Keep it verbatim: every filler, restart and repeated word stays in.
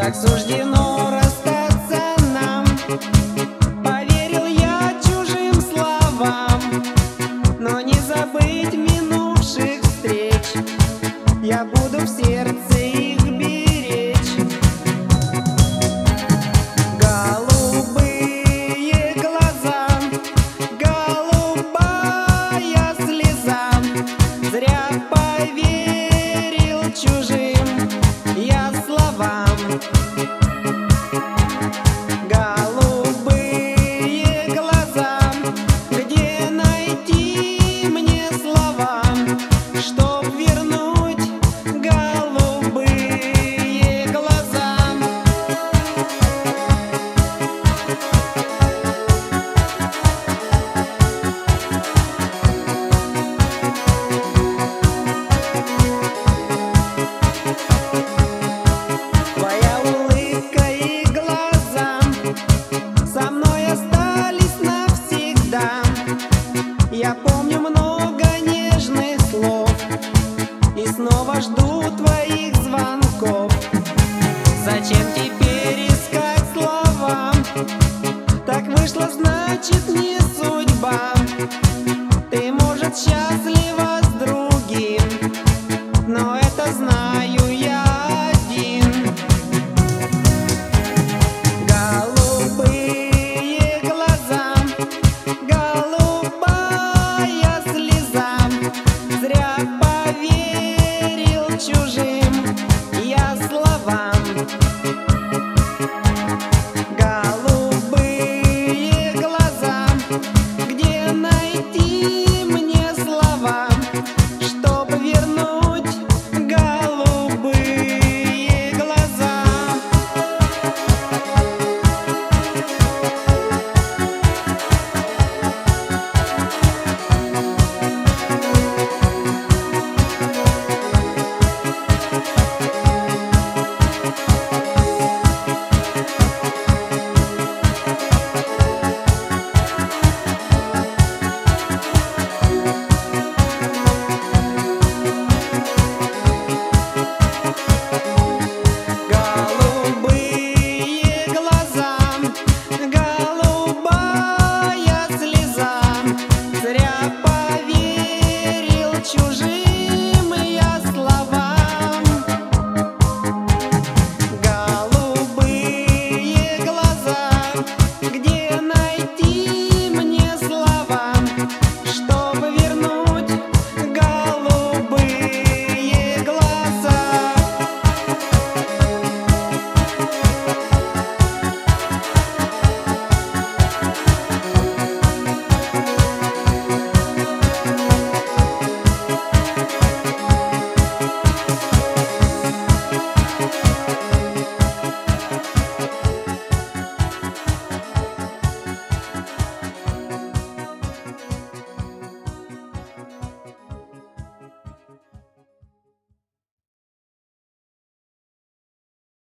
так суждено расстаться нам. Поверил я чужим словам, но не забыть минувших встреч. Я буду в сердце их беречь. Голубые глаза, голубая слеза, зря поверил чужим я словам. Голубые глаза, где найти мне слова, чтоб вернуть голубые глаза? Твоя улыбка и глаза со мной остались навсегда. Я помню много нежных слов и снова жду твоих звонков. Зачем тебе